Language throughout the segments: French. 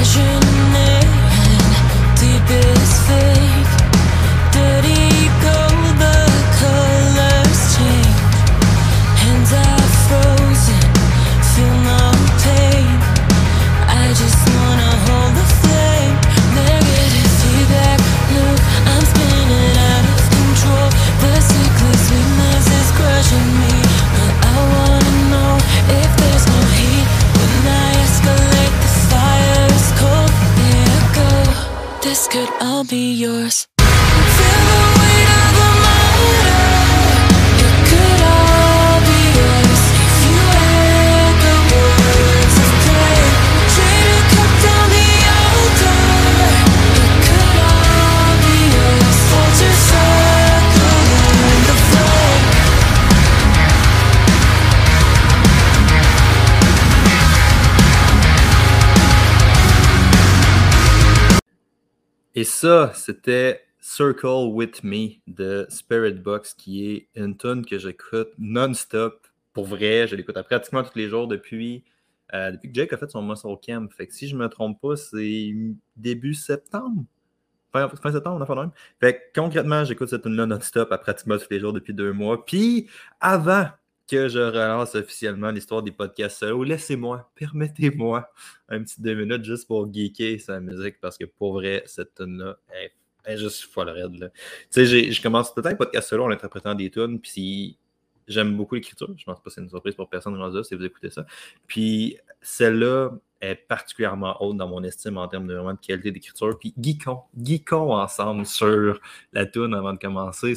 Et ça, c'était Circle With Me de Spiritbox, qui est une tune que j'écoute non-stop. Pour vrai, je l'écoute pratiquement tous les jours depuis que Jake a fait son Muscle Camp. Fait que si je me trompe pas, c'est début septembre. Fin septembre, on a fait même. Fait que concrètement, j'écoute cette tune-là non-stop pratiquement tous les jours depuis 2 mois. Puis avant que je relance officiellement l'histoire des podcasts solo, permettez-moi un petit 2 minutes juste pour geeker sa musique, parce que pour vrai, cette tune-là est juste folle raide. Tu sais, je commence tout le temps les podcasts solo en interprétant des tunes, puis j'aime beaucoup l'écriture. Je pense pas que c'est une surprise pour personne dans ça si vous écoutez ça. Puis celle-là est particulièrement haute dans mon estime en termes de vraiment de qualité d'écriture. Puis geekons ensemble sur la tune avant de commencer.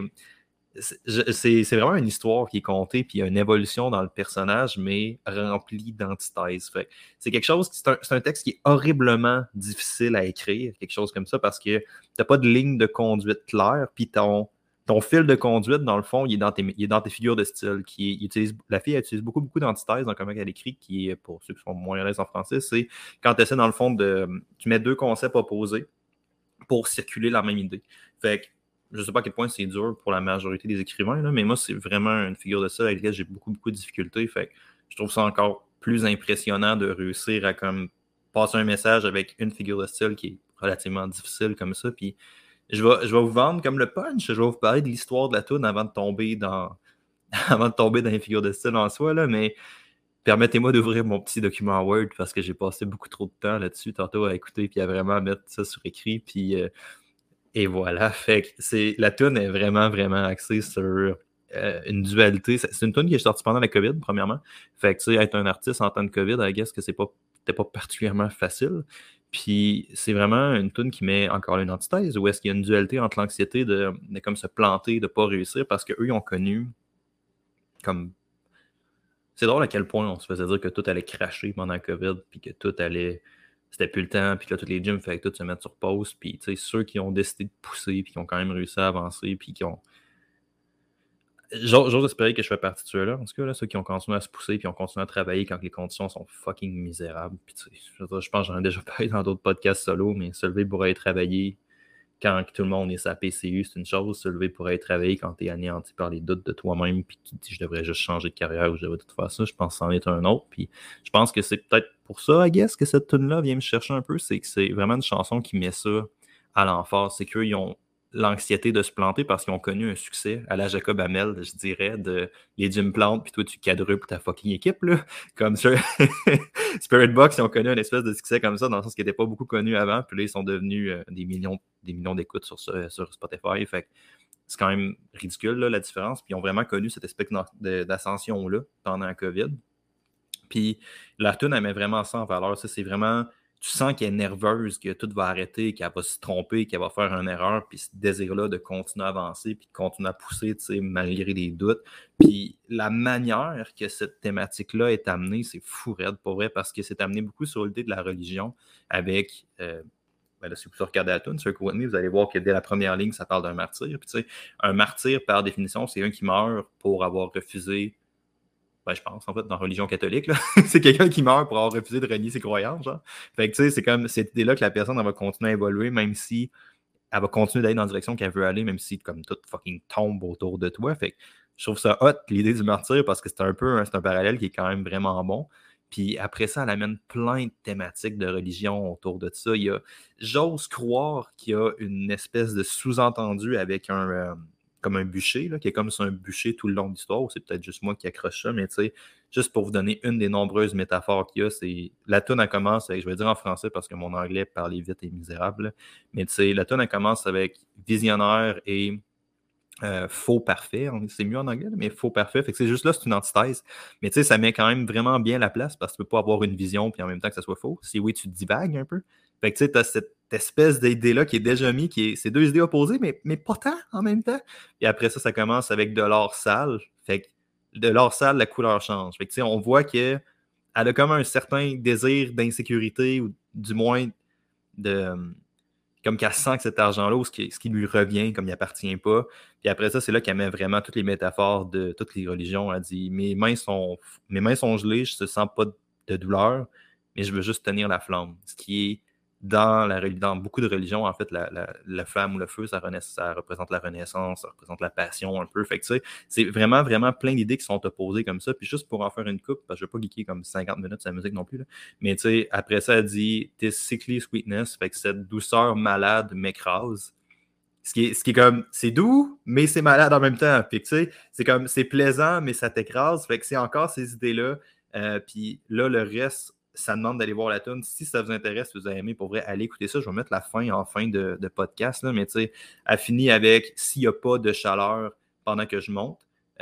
C'est vraiment une histoire qui est contée, puis il y a une évolution dans le personnage, mais remplie d'antithèses. C'est quelque chose, c'est un texte qui est horriblement difficile à écrire, quelque chose comme ça, parce que t'as pas de ligne de conduite claire, puis ton fil de conduite, dans le fond, il est dans tes figures de style. La fille, elle utilise beaucoup d'antithèses dans comment elle écrit, qui est, pour ceux qui sont moins à l'aise en français, c'est quand tu essaies, dans le fond, tu mets 2 concepts opposés pour circuler la même idée. Fait que je ne sais pas à quel point c'est dur pour la majorité des écrivains, là, mais moi, c'est vraiment une figure de ça avec laquelle j'ai beaucoup de difficultés. Fait que je trouve ça encore plus impressionnant de réussir à comme passer un message avec une figure de style qui est relativement difficile comme ça. Puis je vais vous vendre comme le punch. Je vais vous parler de l'histoire de la tune avant de tomber dans les figures de style en soi, là, mais permettez-moi d'ouvrir mon petit document Word parce que j'ai passé beaucoup trop de temps là-dessus tantôt à écouter puis à vraiment mettre ça sur écrit. Puis et voilà, fait que la tune est vraiment axée sur une dualité. C'est une tune qui est sortie pendant la COVID, premièrement. Fait que, tu sais, être un artiste en temps de COVID, I guess que c'était pas particulièrement facile. Puis c'est vraiment une tune qui met encore une antithèse, où est-ce qu'il y a une dualité entre l'anxiété de comme se planter, de pas réussir, parce qu'eux, ils ont connu comme... C'est drôle à quel point on se faisait dire que tout allait cracher pendant la COVID, puis que tout allait... C'était plus le temps, puis là, tous les gyms faisaient tout se mettre sur pause, puis tu sais, ceux qui ont décidé de pousser, puis qui ont quand même réussi à avancer, puis qui ont... J'ose espérer que je fais partie de ceux-là, en tout cas, là, ceux qui ont continué à se pousser, puis ont continué à travailler quand les conditions sont fucking misérables. Puis tu sais, je pense que j'en ai déjà parlé dans d'autres podcasts solo, mais se lever pour aller travailler quand tout le monde est sa PCU, c'est une chose. Se lever pour aller travailler quand t'es anéanti par les doutes de toi-même, puis tu te dis je devrais juste changer de carrière ou je devrais tout faire ça, je pense que c'en est un autre. Puis je pense que c'est peut-être pour ça, I guess, que cette tune-là vient me chercher un peu, c'est que c'est vraiment une chanson qui met ça à l'emphase. C'est qu'eux, ils ont l'anxiété de se planter parce qu'ils ont connu un succès à la Jacob Hamel, je dirais, de les gym plantes, puis toi, tu quadruples ta fucking équipe, là. Comme ça, Spiritbox, ils ont connu une espèce de succès comme ça, dans le sens qu'ils n'étaient pas beaucoup connus avant, puis là, ils sont devenus des millions d'écoutes sur Spotify. Fait que c'est quand même ridicule, là, la différence. Puis ils ont vraiment connu cette espèce d'ascension-là pendant la COVID. Puis la tune, elle met vraiment ça en valeur. Ça, c'est vraiment... Tu sens qu'elle est nerveuse, que tout va arrêter, qu'elle va se tromper, qu'elle va faire une erreur, puis ce désir-là de continuer à avancer, puis de continuer à pousser, tu sais, malgré les doutes. Puis la manière que cette thématique-là est amenée, c'est fou raide, pour vrai, parce que c'est amené beaucoup sur l'idée de la religion, avec... ben là, si vous regardez la tune, Circle With Me, vous allez voir que dès la première ligne, ça parle d'un martyr. Puis tu sais, un martyr, par définition, c'est un qui meurt pour avoir refusé... Ben, je pense, en fait, dans la religion catholique, là, c'est quelqu'un qui meurt pour avoir refusé de renier ses croyances, genre. Fait que, tu sais, c'est comme cette idée-là que la personne, elle va continuer à évoluer, même si elle va continuer d'aller dans la direction qu'elle veut aller, même si, comme, tout fucking tombe autour de toi. Fait que je trouve ça hot, l'idée du martyr, parce que c'est un parallèle qui est quand même vraiment bon. Puis après ça, elle amène plein de thématiques de religion autour de ça. J'ose croire qu'il y a une espèce de sous-entendu avec comme un bûcher, là, qui est comme sur un bûcher tout le long de l'histoire, ou c'est peut-être juste moi qui accroche ça, mais tu sais, juste pour vous donner une des nombreuses métaphores qu'il y a, c'est la toune, elle commence avec, je vais dire en français parce que mon anglais parler vite est misérable, mais tu sais, la toune, elle commence avec visionnaire et faux parfait, c'est mieux en anglais, mais faux parfait. Fait que c'est juste là, c'est une antithèse. Mais tu sais, ça met quand même vraiment bien la place parce que tu peux pas avoir une vision puis en même temps que ça soit faux. Si oui, tu divagues un peu. Fait que tu sais, tu as cette espèce d'idée-là qui est déjà mise, c'est deux idées opposées, mais pas tant en même temps. Et après ça, ça commence avec de l'or sale. Fait que de l'or sale, la couleur change. Fait que tu sais, on voit qu'elle a comme un certain désir d'insécurité ou du moins de comme qu'elle sent que cet argent-là, ou ce qui lui revient, comme il appartient pas. Puis après ça, c'est là qu'elle met vraiment toutes les métaphores de toutes les religions. Elle dit mes mains sont gelées, je ne sens pas de douleur, mais je veux juste tenir la flamme. Ce qui est dans beaucoup de religions, en fait, la flamme ou le feu, ça représente la renaissance, ça représente la passion un peu. Fait que tu sais, c'est vraiment, vraiment plein d'idées qui sont opposées comme ça. Puis juste pour en faire une coupe, parce que je ne vais pas geeker comme 50 minutes sur la musique non plus, là. Mais tu sais, après ça, elle dit This sickly sweetness, fait que cette douceur malade m'écrase. Ce qui est comme, c'est doux, mais c'est malade en même temps. Puis tu sais, c'est comme, c'est plaisant, mais ça t'écrase. Fait que c'est encore ces idées-là. Puis là, le reste, ça demande d'aller voir la tune. Si ça vous intéresse, si vous avez aimé, pour vrai, allez écouter ça. Je vais mettre la fin en fin de podcast. Là, mais tu sais, elle finit avec s'il n'y a pas de chaleur pendant que je monte,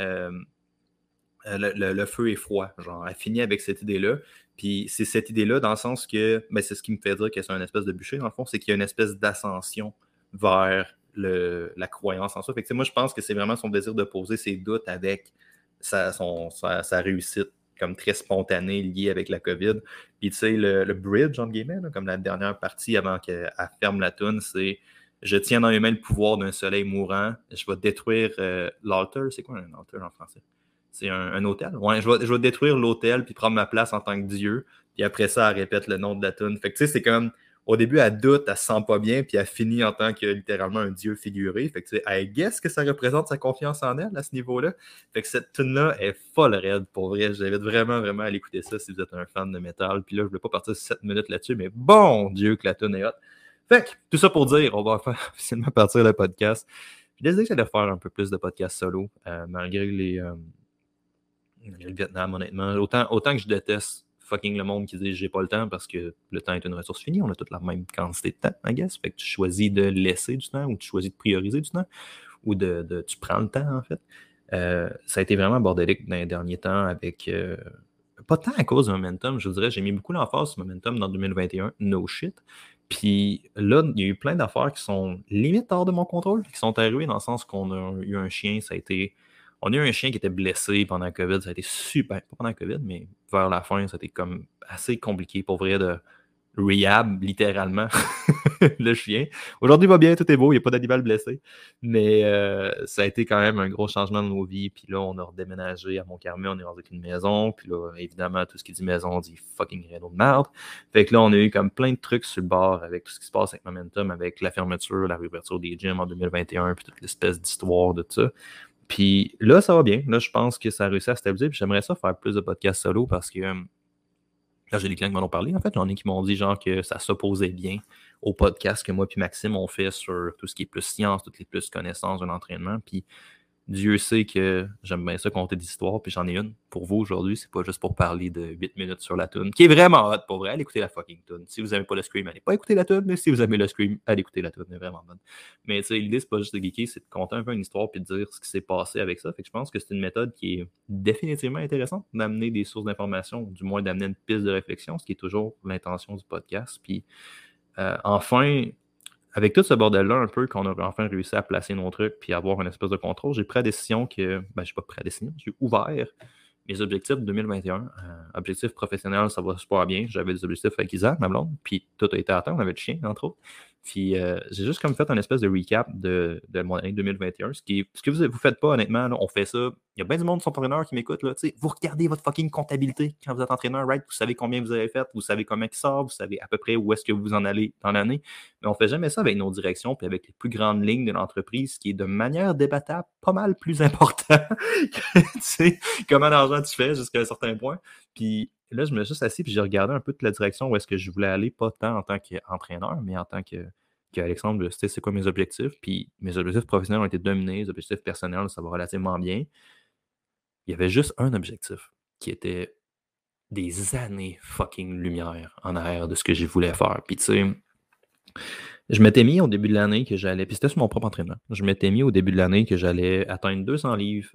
le feu est froid. Genre, elle finit avec cette idée-là. Puis c'est cette idée-là dans le sens que, ben, c'est ce qui me fait dire que c'est une espèce de bûcher, dans le fond, c'est qu'il y a une espèce d'ascension vers la croyance en soi. Fait que, moi, je pense que c'est vraiment son désir de poser ses doutes avec sa réussite comme très spontanée liée avec la COVID. Puis tu sais, le bridge, entre guillemets, là, comme la dernière partie avant qu'elle ferme la toune, c'est je tiens dans mes mains le pouvoir d'un soleil mourant, je vais détruire l'altar. C'est quoi un altar en français? C'est un hôtel. Ouais, je vais détruire l'hôtel puis prendre ma place en tant que Dieu. Puis après ça, elle répète le nom de la toune. Fait que tu sais, c'est comme au début, elle doute, elle se sent pas bien, puis elle finit en tant que littéralement un dieu figuré. Fait que tu sais, I guess que ça représente sa confiance en elle à ce niveau-là. Fait que cette tune-là est folle raide pour vrai. J'invite vraiment, vraiment à l'écouter ça si vous êtes un fan de métal. Puis là, je voulais pas partir 7 minutes là-dessus, mais bon Dieu que la tune est hot. Fait que tout ça pour dire, on va officiellement partir le podcast. J'ai décidé que j'allais faire un peu plus de podcasts solo, malgré le Vietnam, honnêtement. Autant que je déteste fucking le monde qui dit j'ai pas le temps parce que le temps est une ressource finie, on a toute la même quantité de temps, I guess. Fait que tu choisis de laisser du temps ou tu choisis de prioriser du temps ou tu prends le temps, en fait. Ça a été vraiment bordélique dans les derniers temps avec. Pas tant à cause du momentum, je vous dirais. J'ai mis beaucoup l'emphase sur momentum dans 2021, no shit. Puis là, il y a eu plein d'affaires qui sont limite hors de mon contrôle, qui sont arrivées dans le sens qu'on a eu un chien, on a eu un chien qui était blessé pendant la COVID, ça a été super, pas pendant la COVID, mais vers la fin, ça a été comme assez compliqué pour vrai de rehab, littéralement, le chien. Aujourd'hui, il va bien, tout est beau, il n'y a pas d'animal blessé, mais ça a été quand même un gros changement de nos vies, puis là, on a redéménagé à Mont-Carmel, on est rendu avec une maison, puis là, évidemment, tout ce qui dit maison dit fucking rideau de merde. Fait que là, on a eu comme plein de trucs sur le bord avec tout ce qui se passe avec Momentum, avec la fermeture, la réouverture des gyms en 2021, puis toute l'espèce d'histoire de tout ça. Puis là, ça va bien. Là, je pense que ça a réussi à stabiliser. Puis j'aimerais ça faire plus de podcasts solo parce que là, j'ai des clients qui m'en ont parlé. En fait, j'en ai qui m'ont dit genre que ça s'opposait bien au podcast que moi puis Maxime on fait sur tout ce qui est plus science, toutes les plus connaissances de l'entraînement. Puis Dieu sait que j'aime bien ça compter des histoires, puis j'en ai une pour vous aujourd'hui. C'est pas juste pour parler de 8 minutes sur la toune, qui est vraiment hot pour vrai. Allez écouter la fucking toune. Si vous n'aimez pas le Scream, allez pas écouter la toune, mais si vous aimez le Scream, allez écouter la toune. Elle est vraiment bonne. Mais tu sais, l'idée, c'est pas juste de geeker, c'est de compter un peu une histoire puis de dire ce qui s'est passé avec ça. Fait que je pense que c'est une méthode qui est définitivement intéressante d'amener des sources d'informations, du moins d'amener une piste de réflexion, ce qui est toujours l'intention du podcast. Puis enfin, avec tout ce bordel-là, un peu, qu'on a enfin réussi à placer nos trucs puis avoir une espèce de contrôle, j'ai pris la décision que. Ben, je suis pas pris la décision, j'ai ouvert mes objectifs 2021. Objectifs professionnels, ça va super bien. J'avais des objectifs avec Isa, ma blonde, puis tout a été atteint. On avait le chien, entre autres. Puis j'ai juste comme fait un espèce de recap de mon année 2021. Ce que vous faites pas, honnêtement, là, on fait ça. Il y a bien du monde qui sont entraîneurs qui m'écoutent. Vous regardez votre fucking comptabilité quand vous êtes entraîneur, right? Vous savez combien vous avez fait, vous savez combien qui sort, vous savez à peu près où est-ce que vous en allez dans l'année. Mais on fait jamais ça avec nos directions puis avec les plus grandes lignes de l'entreprise, qui est de manière débattable pas mal plus important que comment d'argent tu fais jusqu'à un certain point. Puis là, je me suis juste assis puis j'ai regardé un peu toute la direction où est-ce que je voulais aller, pas tant en tant qu'entraîneur, mais en tant qu'Alexandre, tu sais, c'est quoi mes objectifs? Puis mes objectifs professionnels ont été dominés, les objectifs personnels, ça va relativement bien. Il y avait juste un objectif qui était des années fucking lumière en arrière de ce que je voulais faire. Puis tu sais, je m'étais mis au début de l'année que j'allais, puis c'était sur mon propre entraînement. Je m'étais mis au début de l'année que j'allais atteindre 200 livres.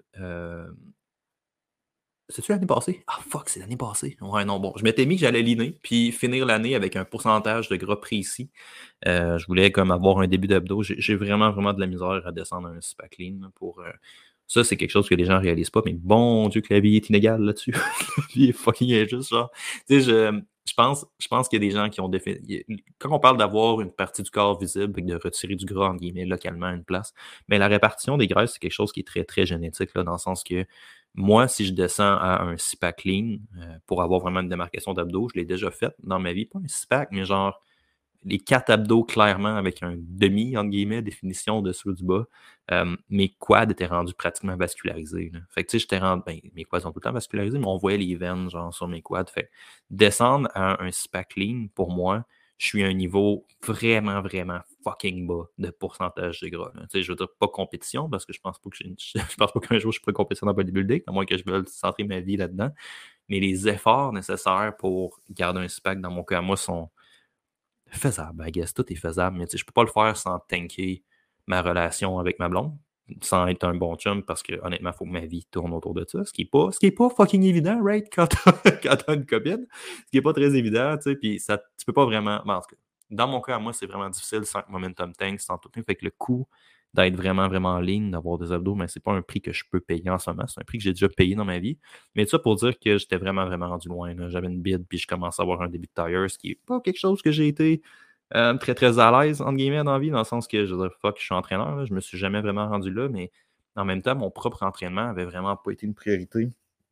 C'est-tu l'année passée? Ah fuck, c'est l'année passée. Ouais, non, bon. Je m'étais mis que j'allais leaner, puis finir l'année avec un pourcentage de gras précis. Je voulais comme avoir un début d'abdos. J'ai vraiment, vraiment de la misère à descendre un six-pack lean là, pour. Ça, c'est quelque chose que les gens réalisent pas, mais bon Dieu que la vie est inégale là-dessus. La vie est fucking injuste, genre. Tu sais, je pense qu'il y a des gens qui ont défini. Quand on parle d'avoir une partie du corps visible et de retirer du gras, entre guillemets, localement à une place, mais la répartition des graisses, c'est quelque chose qui est très, très génétique, là, dans le sens que moi, si je descends à un six-pack lean pour avoir vraiment une démarcation d'abdos, je l'ai déjà fait dans ma vie. Pas un six-pack, mais genre les 4 abdos clairement avec un demi, entre guillemets, définition dessous du bas. Mes quads étaient rendus pratiquement vascularisés. Là. Fait que tu sais, j'étais rendu. Ben, mes quads sont tout le temps vascularisés, mais on voyait les veines genre sur mes quads. Fait que descendre à un six-pack lean, pour moi, je suis à un niveau vraiment, vraiment fucking bas de pourcentage de gras. Tu sais, je veux dire, pas compétition, parce que je pense pas que je pense pas qu'un jour je pourrais compétir dans le bodybuilding, à moins que je veuille centrer ma vie là-dedans. Mais les efforts nécessaires pour garder un six-pack, dans mon cas, moi, sont faisable, I guess. Tout est faisable, mais tu sais, je peux pas le faire sans tanker ma relation avec ma blonde, sans être un bon chum, parce que honnêtement, il faut que ma vie tourne autour de ça. Ce qui est pas fucking évident, right? Quand quand t'as une copine. Ce qui est pas très évident, tu sais, puis ça, tu peux pas vraiment. Ben, en tout cas, dans mon cas, moi, c'est vraiment difficile sans que Momentum Tank, sans tout. Fait que le coût d'être vraiment, vraiment lean, d'avoir des abdos, mais c'est pas un prix que je peux payer en ce moment. C'est un prix que j'ai déjà payé dans ma vie. Mais ça pour dire que j'étais vraiment, vraiment rendu loin. Là. J'avais une bide, puis je commençais à avoir un début de tire, ce qui est pas quelque chose que j'ai été très, très à l'aise, entre guillemets, dans la vie, dans le sens que je veux dire, fuck, je suis entraîneur, là, je me suis jamais vraiment rendu là, mais en même temps, mon propre entraînement avait vraiment pas été une priorité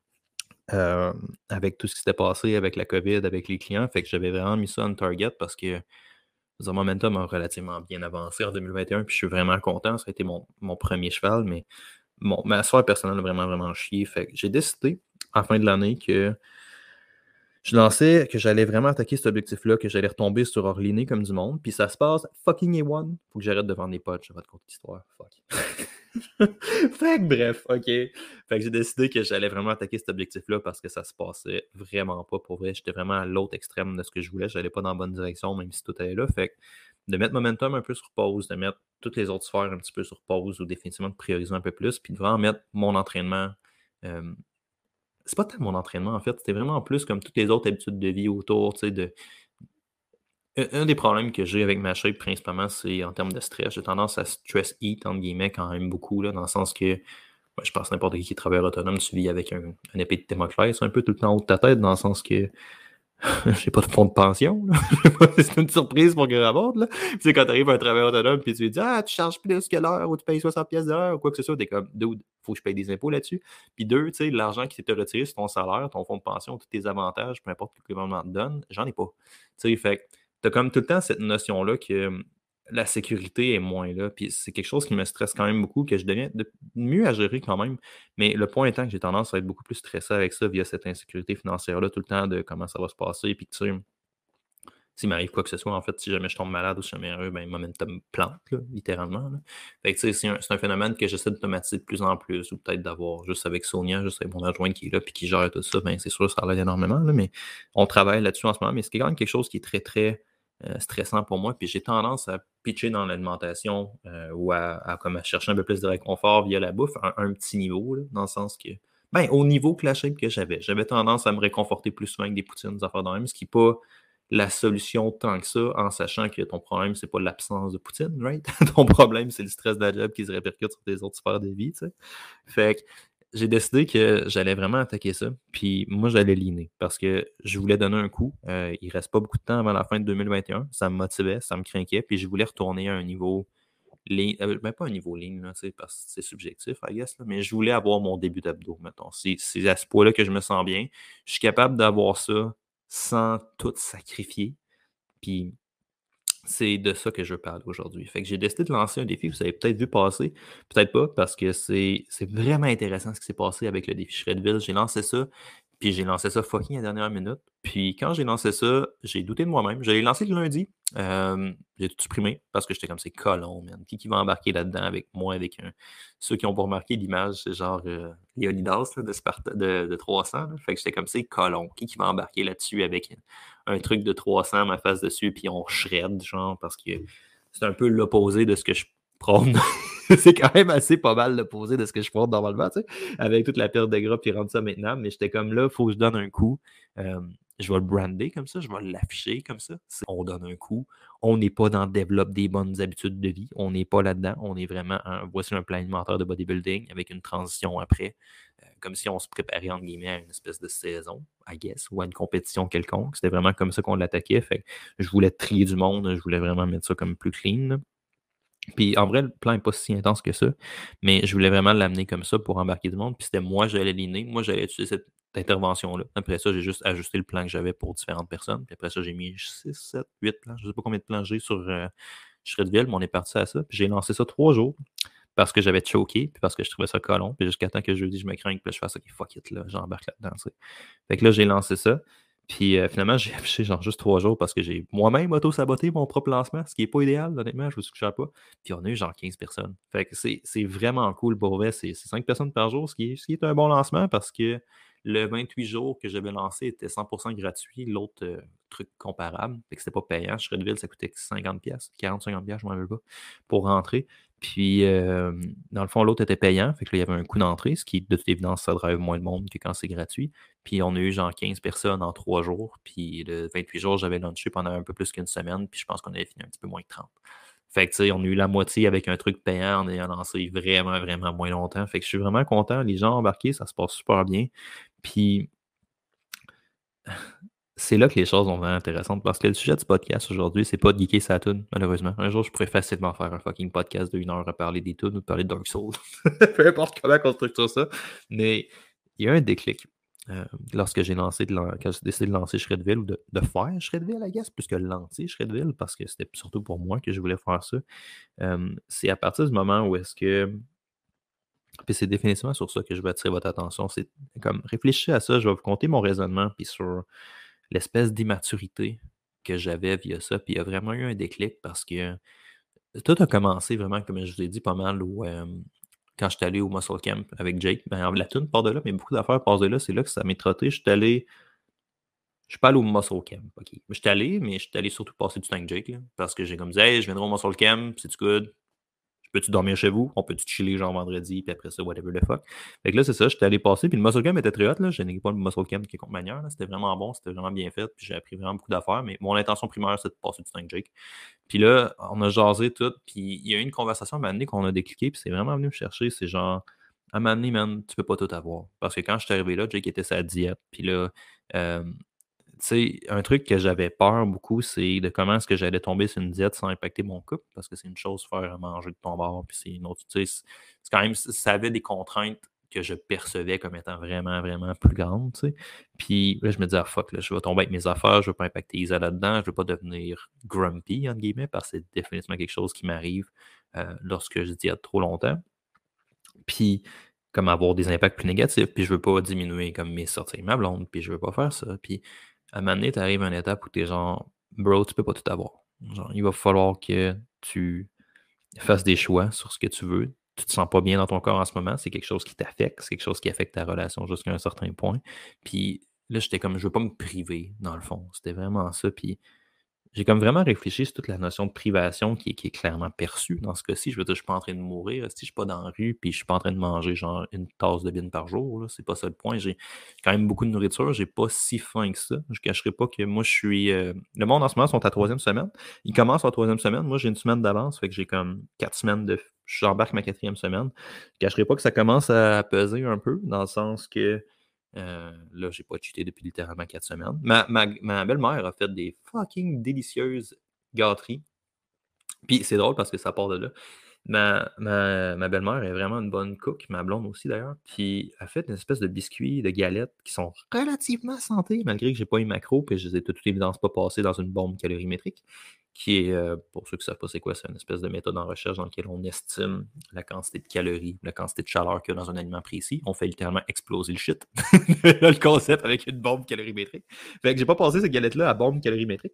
avec tout ce qui s'était passé avec la COVID, avec les clients. Fait que j'avais vraiment mis ça en target parce que je veux dire, Momentum a relativement bien avancé en 2021, puis je suis vraiment content. Ça a été mon premier cheval, mais ma soeur personnelle a vraiment, vraiment chié. Fait que j'ai décidé, en fin de l'année, je lançais que j'allais vraiment attaquer cet objectif-là, que j'allais retomber sur Orliné comme du monde, puis ça se passe fucking A1. Faut que j'arrête de vendre des potes, je vais te conter l'histoire. Fuck. Fait que bref, OK. Fait que j'ai décidé que j'allais vraiment attaquer cet objectif-là parce que ça se passait vraiment pas pour vrai. J'étais vraiment à l'autre extrême de ce que je voulais. J'allais pas dans la bonne direction, même si tout allait là. Fait que de mettre Momentum un peu sur pause, de mettre toutes les autres sphères un petit peu sur pause ou définitivement de prioriser un peu plus, puis de vraiment mettre mon entraînement. euh, c'est pas tant mon entraînement, en fait. C'était vraiment plus comme toutes les autres habitudes de vie autour, tu sais, un des problèmes que j'ai avec ma shape, principalement, c'est en termes de stress. J'ai tendance à stress eat, entre guillemets, quand même beaucoup, là, dans le sens que je pense que n'importe qui est travailleur autonome, tu vis avec un épée de Damoclès un peu tout le temps en haut de ta tête, dans le sens que j'ai pas de fonds de pension. Là. C'est une surprise pour que raborde. Là. Tu sais, quand tu arrives à un travailleur autonome puis tu lui dis ah, tu charges plus que l'heure ou tu payes 60 pièces de l'heure ou quoi que ce soit, t'es comme dude, faut que je paye des impôts là-dessus. Puis deux, tu sais, l'argent qui t'est retiré sur ton salaire, ton fonds de pension, tous tes avantages, peu importe ce que le gouvernement te donne, j'en ai pas. Tu sais, fait que t'as comme tout le temps cette notion-là que la sécurité est moins là. Puis c'est quelque chose qui me stresse quand même beaucoup, que je deviens de mieux à gérer quand même. Mais le point étant que j'ai tendance à être beaucoup plus stressé avec ça via cette insécurité financière-là, tout le temps de comment ça va se passer. Puis tu sais, s'il m'arrive quoi que ce soit, en fait, si jamais je tombe malade ou si jamais ben, Momentum plante, là, littéralement. Là. Fait que tu sais, c'est un phénomène que j'essaie d'automatiser de plus en plus, ou peut-être d'avoir juste avec Sonia, juste avec mon adjointe qui est là puis qui gère tout ça, ben c'est sûr, ça l'aide énormément. Là, mais on travaille là-dessus en ce moment. Mais c'est quand même quelque chose qui est très, très stressant pour moi. Puis j'ai tendance à pitcher dans l'alimentation ou comme à chercher un peu plus de réconfort via la bouffe à un petit niveau, là, dans le sens que, ben, au niveau que la shape que j'avais, j'avais tendance à me réconforter plus souvent avec des poutines, des affaires de même, ce qui n'est pas la solution tant que ça, en sachant que ton problème, c'est pas l'absence de poutine, right? Ton problème, c'est le stress de la job qui se répercute sur tes autres sphères de vie, tu sais. Fait que j'ai décidé que j'allais vraiment attaquer ça. Puis moi, j'allais leaner parce que je voulais donner un coup. Il reste pas beaucoup de temps avant la fin de 2021. Ça me motivait, ça me craquait. Puis je voulais retourner à un niveau lean. Ben pas un niveau lean, là, tu sais, parce que c'est subjectif, I guess. Là, mais je voulais avoir mon début d'abdos, mettons. C'est à ce point-là que je me sens bien. Je suis capable d'avoir ça sans tout sacrifier. Puis c'est de ça que je parle aujourd'hui. Fait que j'ai décidé de lancer un défi, vous avez peut-être vu passer, peut-être pas, parce que c'est vraiment intéressant ce qui s'est passé avec le défi Shredville. J'ai lancé ça, Puis j'ai lancé ça fucking à la dernière minute. Puis quand j'ai lancé ça, j'ai douté de moi-même. J'ai lancé le lundi. J'ai tout supprimé parce que j'étais comme c'est colon, man. Qui va embarquer là-dedans avec moi, avec un. Ceux qui ont pas remarqué l'image, c'est genre Leonidas là, de Sparta de 300. Là. Fait que j'étais comme c'est colon. Qui va embarquer là-dessus avec un truc de 300, ma face dessus, puis on shred, genre, parce que c'est un peu l'opposé de ce que je prône. C'est quand même assez pas mal l'opposé de ce que je prône normalement, tu sais, avec toute la perte de gras puis rendre ça maintenant. Mais j'étais comme là, il faut que je donne un coup. Euh, je vais le brander comme ça, je vais l'afficher comme ça. On donne un coup. On n'est pas dans le développe des bonnes habitudes de vie. On n'est pas là-dedans. On est vraiment voici un plan alimentaire de bodybuilding avec une transition après. Comme si on se préparait, entre guillemets, à une espèce de saison, I guess, ou à une compétition quelconque. C'était vraiment comme ça qu'on l'attaquait. Fait que je voulais trier du monde. Je voulais vraiment mettre ça comme plus clean. Là. Puis en vrai, le plan n'est pas si intense que ça, mais je voulais vraiment l'amener comme ça pour embarquer du monde. Puis c'était moi, j'allais l'aligner, moi, j'allais utiliser cette intervention-là. Après ça, j'ai juste ajusté le plan que j'avais pour différentes personnes. Puis après ça, j'ai mis 6, 7, 8 plans. Je ne sais pas combien de plans j'ai sur Shredville, mais on est parti à ça. Puis j'ai lancé ça 3 jours parce que j'avais choqué, puis parce que je trouvais ça colon. Puis jusqu'à temps que jeudi, je me crains, puis là, je fasse OK, fuck it, là, j'embarque là-dedans. Tu sais. Fait que là, j'ai lancé ça. Puis finalement, j'ai affiché genre juste 3 jours parce que j'ai moi-même auto-saboté mon propre lancement, ce qui n'est pas idéal, honnêtement, je vous suggère pas. Puis on a eu genre 15 personnes. Fait que c'est vraiment cool pour vrai. C'est 5 personnes par jour, ce qui est un bon lancement parce que le 28 jours que j'avais lancé était 100% gratuit. L'autre truc comparable, fait que c'était pas payant. Shredville, ça coûtait 50$, 40-50$, je m'en veux pas, pour rentrer. Puis, dans le fond, l'autre était payant. Fait que là, il y avait un coût d'entrée, ce qui, de toute évidence, ça drive moins de monde que quand c'est gratuit. Puis, on a eu genre 15 personnes en 3 jours. Puis, le 28 jours, j'avais launché pendant un peu plus qu'une semaine. Puis, je pense qu'on avait fini un petit peu moins que 30. Fait que, tu sais, on a eu la moitié avec un truc payant en ayant lancé vraiment, vraiment moins longtemps. Fait que je suis vraiment content. Les gens embarqués, ça se passe super bien. Puis, c'est là que les choses sont vraiment intéressantes parce que le sujet du podcast aujourd'hui, c'est pas de geeker sa tune, malheureusement. Un jour, je pourrais facilement faire un fucking podcast de 1 heure à parler des tunes ou de parler de Dark Souls. Peu importe comment on structure ça. Mais il y a un déclic. Lorsque quand j'ai décidé de lancer Shredville ou de faire Shredville, I guess, plus que lancer Shredville, parce que c'était surtout pour moi que je voulais faire ça. C'est à partir du moment où est-ce que. Puis c'est définitivement sur ça que je veux attirer votre attention. C'est comme réfléchissez à ça, je vais vous compter mon raisonnement, puis sur l'espèce d'immaturité que j'avais via ça. Puis il y a vraiment eu un déclic parce que tout a commencé vraiment, comme je vous ai dit, pas mal quand je suis allé au Muscle Camp avec Jake. Ben, la tune part de là, mais beaucoup d'affaires passent de là. C'est là que ça m'est trotté. Je suis pas allé au Muscle Camp. OK. Je suis allé, mais je suis allé surtout passer du temps avec Jake. Là, parce que j'ai comme dit, hey, je viendrai au Muscle Camp, c'est-tu good? Peux-tu dormir chez vous? On peut-tu chiller genre vendredi, puis après ça, whatever the fuck. Fait que là, c'est ça, j'étais allé passer, puis le muscle camp était très hot, là. Je n'ai pas le muscle camp qui est contre manière, là. C'était vraiment bon, c'était vraiment bien fait, puis j'ai appris vraiment beaucoup d'affaires, mais mon intention primaire, c'est de passer du temps avec Jake. Puis là, on a jasé tout, puis il y a eu une conversation à un moment donné qu'on a décliqué, puis c'est vraiment venu me chercher, c'est genre, à un moment donné, man, tu peux pas tout avoir. Parce que quand je suis arrivé là, Jake était sa diète, puis là, euh, tu sais, un truc que j'avais peur beaucoup, c'est de comment est-ce que j'allais tomber sur une diète sans impacter mon couple, parce que c'est une chose faire à manger de ton bord, puis c'est une autre, tu sais, c'est quand même, ça avait des contraintes que je percevais comme étant vraiment, vraiment plus grandes, tu sais. Puis là, je me disais, ah fuck, là, je vais tomber avec mes affaires, je ne veux pas impacter Isa là-dedans, je ne veux pas devenir grumpy, entre guillemets, parce que c'est définitivement quelque chose qui m'arrive lorsque je diète trop longtemps. Puis, comme avoir des impacts plus négatifs, puis je veux pas diminuer comme mes sorties avec ma blonde, puis je veux pas faire ça. Puis, à un moment donné, tu arrives à une étape où tu es genre, bro, tu peux pas tout avoir. Genre, il va falloir que tu fasses des choix sur ce que tu veux. Tu te sens pas bien dans ton corps en ce moment, c'est quelque chose qui t'affecte, c'est quelque chose qui affecte ta relation jusqu'à un certain point. Puis là, j'étais comme, je veux pas me priver, dans le fond. C'était vraiment ça. Puis j'ai comme vraiment réfléchi sur toute la notion de privation qui est clairement perçue dans ce cas-ci. Je veux dire, je suis pas en train de mourir. Si je suis pas dans la rue, puis je suis pas en train de manger genre une tasse de bine par jour, là, c'est pas ça le point. J'ai quand même beaucoup de nourriture. J'ai pas si faim que ça. Je cacherai pas que moi, je suis. Le monde en ce moment sont à 3e semaine. Ils commencent en 3e semaine. Moi, j'ai une semaine d'avance. Fait que j'ai comme 4 semaines de. J'embarque ma 4e semaine. Je cacherai pas que ça commence à peser un peu, dans le sens que là, j'ai pas cheaté depuis littéralement 4 semaines. Ma belle-mère a fait des fucking délicieuses gâteries. Puis c'est drôle parce que ça part de là. Ma belle-mère est vraiment une bonne cook, ma blonde aussi d'ailleurs. Puis elle a fait une espèce de biscuits, de galettes qui sont relativement santé, malgré que j'ai pas eu macro, puis je les ai de toute évidence pas passées dans une bombe calorimétrique. qui est, pour ceux qui ne savent pas c'est quoi, c'est une espèce de méthode en recherche dans laquelle on estime la quantité de calories, la quantité de chaleur qu'il y a dans un aliment précis. On fait littéralement exploser le shit. Là, le concept avec une bombe calorimétrique. Fait que j'ai pas passé cette galette-là à bombe calorimétrique,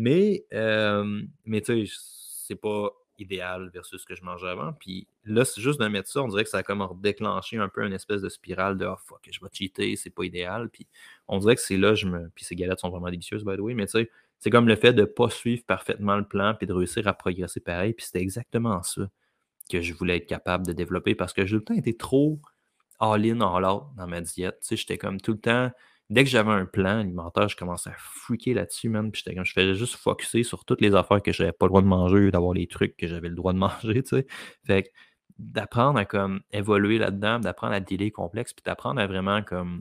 mais tu sais, c'est pas idéal versus ce que je mangeais avant. Puis là, c'est juste de mettre ça, on dirait que ça a comme déclenché un peu une espèce de spirale de « Oh fuck, je vais cheater, c'est pas idéal ». Puis on dirait que c'est là, puis ces galettes sont vraiment délicieuses, by the way, mais tu sais, c'est comme le fait de ne pas suivre parfaitement le plan puis de réussir à progresser pareil. Puis c'était exactement ça que je voulais être capable de développer parce que j'ai tout le temps été trop all-in, all-out dans ma diète. Tu sais, j'étais comme tout le temps, dès que j'avais un plan alimentaire, je commençais à freaker là-dessus, man. Puis j'étais comme, je faisais juste focusser sur toutes les affaires que j'avais pas le droit de manger, d'avoir les trucs que j'avais le droit de manger, tu sais. Fait que d'apprendre à comme évoluer là-dedans, d'apprendre à dealer complexe, puis d'apprendre à vraiment comme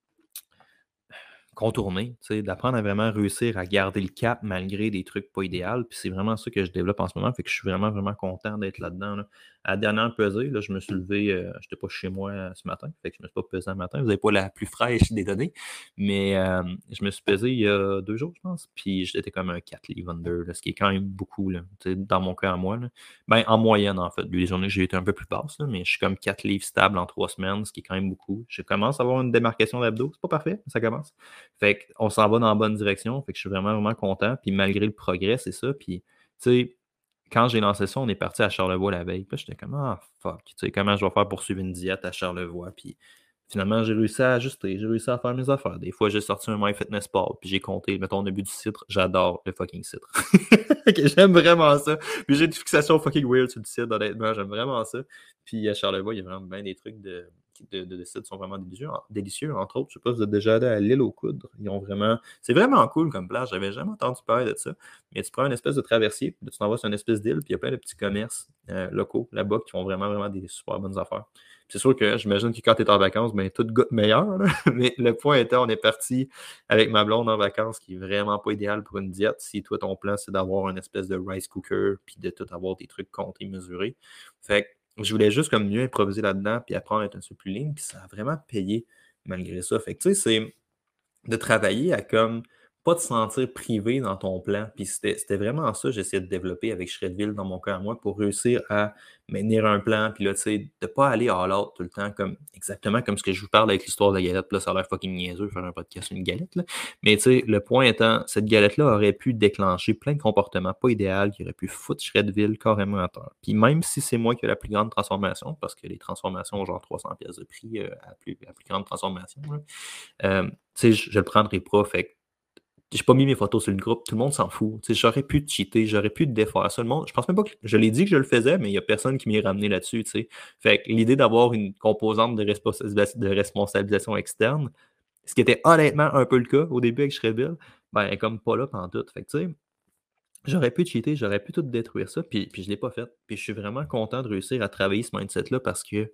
contourner, tu sais, d'apprendre à vraiment réussir à garder le cap malgré des trucs pas idéaux. Puis c'est vraiment ça que je développe en ce moment. Fait que je suis vraiment, vraiment content d'être là-dedans. Là. À la dernière pesée, là, je me suis levé, je n'étais pas chez moi ce matin. Fait que je ne me suis pas pesé un matin. Vous n'avez pas la plus fraîche des données. Mais je me suis pesé il y a 2 jours, je pense. Puis j'étais comme un 4 livres under, là, ce qui est quand même beaucoup, là, dans mon cas à moi. Là. Ben, en moyenne, en fait. Les journées, j'ai été un peu plus basse, là, mais je suis comme 4 livres stables en 3 semaines, ce qui est quand même beaucoup. Je commence à avoir une démarcation d'abdos. C'est pas parfait, mais ça commence. Fait qu'on s'en va dans la bonne direction. Fait que je suis vraiment, vraiment content. Puis malgré le progrès, c'est ça. Puis, tu sais, quand j'ai lancé ça, on est parti à Charlevoix la veille. Puis j'étais comme, ah, fuck. Tu sais, comment je vais faire pour suivre une diète à Charlevoix? Puis finalement, j'ai réussi à ajuster. J'ai réussi à faire mes affaires. Des fois, j'ai sorti un MyFitnessPal. Puis j'ai compté, mettons, on a bu du citre. J'adore le fucking citre. Okay, j'aime vraiment ça. Puis j'ai une fixation fucking weird sur le citre, honnêtement. J'aime vraiment ça. Puis à Charlevoix, il y a vraiment bien des trucs de sites sont vraiment délicieux. Entre autres, je sais pas si vous êtes déjà allé à l'île aux Coudres. Ils ont vraiment. C'est vraiment cool comme plage. J'avais jamais entendu parler de ça. Mais tu prends une espèce de traversier, puis tu t'en vas sur une espèce d'île, puis il y a plein de petits commerces locaux là-bas qui font vraiment, vraiment des super bonnes affaires. C'est sûr que j'imagine que quand tu es en vacances, ben, tout goûte meilleur. Là. Mais le point étant, on est parti avec ma blonde en vacances, qui est vraiment pas idéal pour une diète. Si toi, ton plan, c'est d'avoir une espèce de rice cooker, puis de tout avoir des trucs comptés, mesurés. Fait que je voulais juste comme mieux improviser là-dedans, puis apprendre à être un peu plus ligne, puis ça a vraiment payé malgré ça. Fait que tu sais, c'est de travailler à comme pas te sentir privé dans ton plan. Puis c'était vraiment ça que j'essayais de développer avec Shredville dans mon cas à moi pour réussir à maintenir un plan. Puis là, tu sais, de pas aller all out tout le temps, comme exactement comme ce que je vous parle avec l'histoire de la galette. Puis là, ça a l'air fucking niaiseux faire un podcast sur une galette. Là. Mais tu sais, le point étant, cette galette-là aurait pu déclencher plein de comportements pas idéaux qui auraient pu foutre Shredville carrément à terre. Puis même si c'est moi qui ai la plus grande transformation, parce que les transformations ont genre 300 pièces de prix à la plus grande transformation, là, tu sais, je le prendrai pas. Fait que j'ai pas mis mes photos sur le groupe, tout le monde s'en fout. Tu sais, j'aurais pu cheater, j'aurais pu défaire ça. Le monde, je pense même pas que je l'ai dit que je le faisais, mais il y a personne qui m'y ramené là-dessus. Tu sais. Fait que l'idée d'avoir une composante de responsabilisation externe, ce qui était honnêtement un peu le cas au début avec Shredbill, ben, elle est comme pas là pendant tout. Fait que, tu sais, j'aurais pu cheater, j'aurais pu tout détruire ça, puis je l'ai pas fait. Puis je suis vraiment content de réussir à travailler ce mindset-là parce que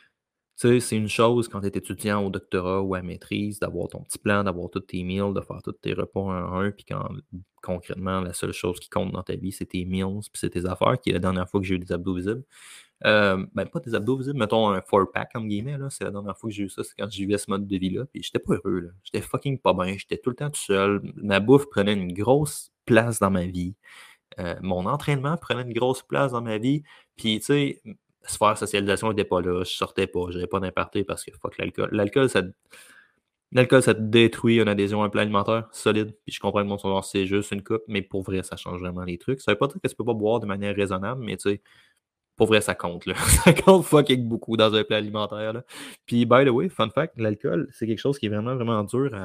tu sais, c'est une chose quand tu es étudiant au doctorat ou à maîtrise, d'avoir ton petit plan, d'avoir tous tes meals, de faire tous tes repas un à un, puis quand concrètement, la seule chose qui compte dans ta vie, c'est tes meals, puis c'est tes affaires, qui est la dernière fois que j'ai eu des abdos visibles. Ben, pas des abdos visibles, mettons un four-pack, comme guillemets, là. C'est la dernière fois que j'ai eu ça, c'est quand j'ai eu ce mode de vie-là, puis j'étais pas heureux, là. J'étais fucking pas bien, j'étais tout le temps tout seul. Ma bouffe prenait une grosse place dans ma vie. Mon entraînement prenait une grosse place dans ma vie. Puis, tu sais, sphère socialisation n'était pas là. Je sortais pas. J'avais pas d'imparté parce que fuck l'alcool. L'alcool, ça te détruit une adhésion à un plan alimentaire solide. Puis je comprends que mon son c'est juste une coupe, mais pour vrai, ça change vraiment les trucs. Ça veut pas dire que tu peux pas boire de manière raisonnable, mais tu sais, pour vrai, ça compte, là. Ça compte fucking beaucoup dans un plan alimentaire, là. Puis, by the way, fun fact, l'alcool, c'est quelque chose qui est vraiment, vraiment dur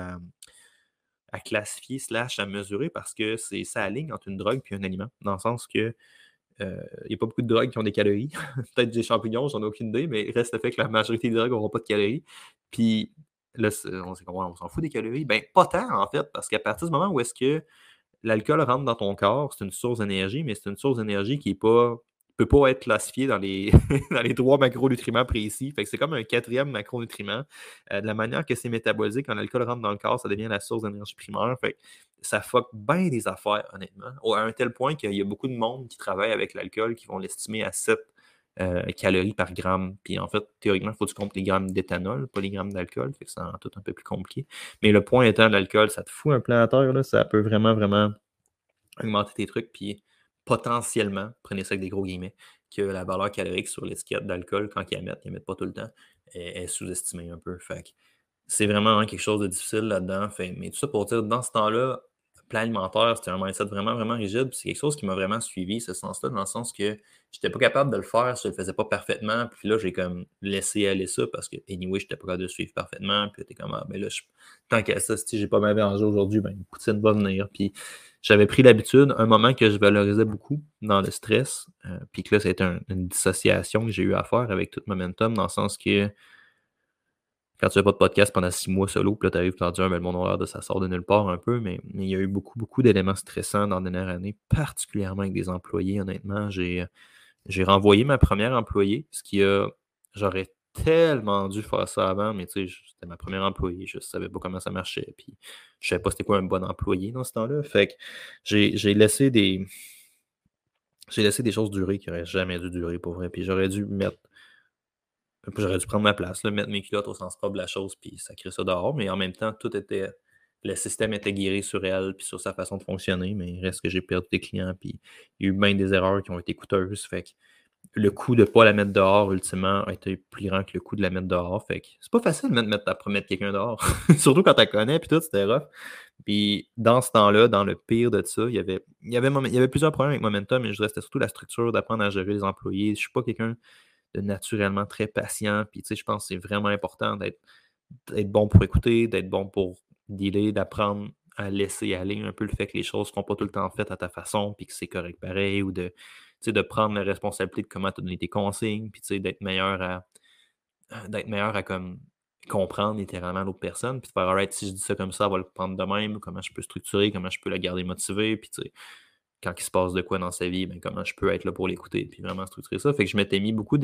à classifier slash à mesurer parce que ça aligne entre une drogue et un aliment. Dans le sens que il n'y a pas beaucoup de drogues qui ont des calories. Peut-être des champignons, j'en ai aucune idée, mais il reste le fait que la majorité des drogues n'auront pas de calories. Puis là, on s'en fout des calories. Ben, pas tant, en fait, parce qu'à partir du moment où est-ce que l'alcool rentre dans ton corps, c'est une source d'énergie, mais c'est une source d'énergie qui est pas peut pas être classifiée dans les, dans les 3 macronutriments précis. Fait que c'est comme un 4e macronutriment. De la manière que c'est métabolisé, quand l'alcool rentre dans le corps, ça devient la source d'énergie primaire. Fait que ça fuck bien des affaires, honnêtement. À un tel point qu'il y a beaucoup de monde qui travaille avec l'alcool qui vont l'estimer à 7 calories par gramme. Puis en fait, théoriquement, il faut que tu comptes les grammes d'éthanol, pas les grammes d'alcool. Fait que c'est tout un peu plus compliqué. Mais le point étant, l'alcool, ça te fout un plan à terre. Là, ça peut vraiment, vraiment augmenter tes trucs, puis potentiellement, prenez ça avec des gros guillemets, que la valeur calorique sur l'étiquette d'alcool, quand ils en mettent pas tout le temps, est sous-estimée un peu. Fait que c'est vraiment, hein, quelque chose de difficile là-dedans. Fait mais tout ça pour dire, dans ce temps-là, plan alimentaire, c'était un mindset vraiment, vraiment rigide. Puis c'est quelque chose qui m'a vraiment suivi, ce sens-là, dans le sens que j'étais pas capable de le faire, je le faisais pas parfaitement. Puis là, j'ai comme laissé aller ça parce que, anyway, j'étais pas capable de le suivre parfaitement. Puis là, t'es comme, ah, ben là, tant qu'à ça, si j'ai pas ma mangé aujourd'hui, ben, une poutine va venir. Puis j'avais pris l'habitude, un moment que je valorisais beaucoup dans le stress, puis que là, c'était une dissociation que j'ai eu à faire avec tout Momentum, dans le sens que quand tu fais pas de podcast pendant 6 mois solo, puis là, tu arrives, tu en dis: «Ah, ben, le monde a l'air de ça sort de nulle part un peu», mais il y a eu beaucoup, beaucoup d'éléments stressants dans la dernière année, particulièrement avec des employés, honnêtement. J'ai renvoyé ma première employée, ce qui a j'aurais tellement dû faire ça avant, mais tu sais, c'était ma première employée, je savais pas comment ça marchait, puis je savais pas c'était quoi un bon employé dans ce temps-là. Fait que j'ai j'ai laissé des j'ai laissé des choses durer qui auraient jamais dû durer pour vrai, puis j'aurais dû prendre ma place, là, mettre mes culottes au sens propre de la chose, puis sacrer ça dehors, mais en même temps, le système était guéri sur elle, puis sur sa façon de fonctionner, mais il reste que j'ai perdu des clients, puis il y a eu bien des erreurs qui ont été coûteuses, fait que le coût de ne pas la mettre dehors, ultimement, a été plus grand que le coût de la mettre dehors, fait que c'est pas facile de mettre quelqu'un dehors, surtout quand tu la connais, puis tout, c'était rough. Puis dans ce temps-là, dans le pire de ça, il y avait plusieurs problèmes avec Momentum, mais je dirais que c'était surtout la structure, d'apprendre à gérer les employés. Je suis pas quelqu'un de naturellement très patient. Puis, tu sais, je pense que c'est vraiment important d'être bon pour écouter, d'être bon pour dealer, d'apprendre à laisser aller un peu le fait que les choses ne seront pas tout le temps faites à ta façon, puis que c'est correct pareil, ou de, tu sais, de prendre la responsabilité de comment tu as donné tes consignes, puis tu sais, d'être meilleur à comme comprendre littéralement l'autre personne, puis de faire, alright, si je dis ça comme ça, elle va le prendre de même, comment je peux structurer, comment je peux la garder motivée, puis tu sais, quand il se passe de quoi dans sa vie, ben, comment je peux être là pour l'écouter, puis vraiment structurer ça. Fait que je m'étais mis beaucoup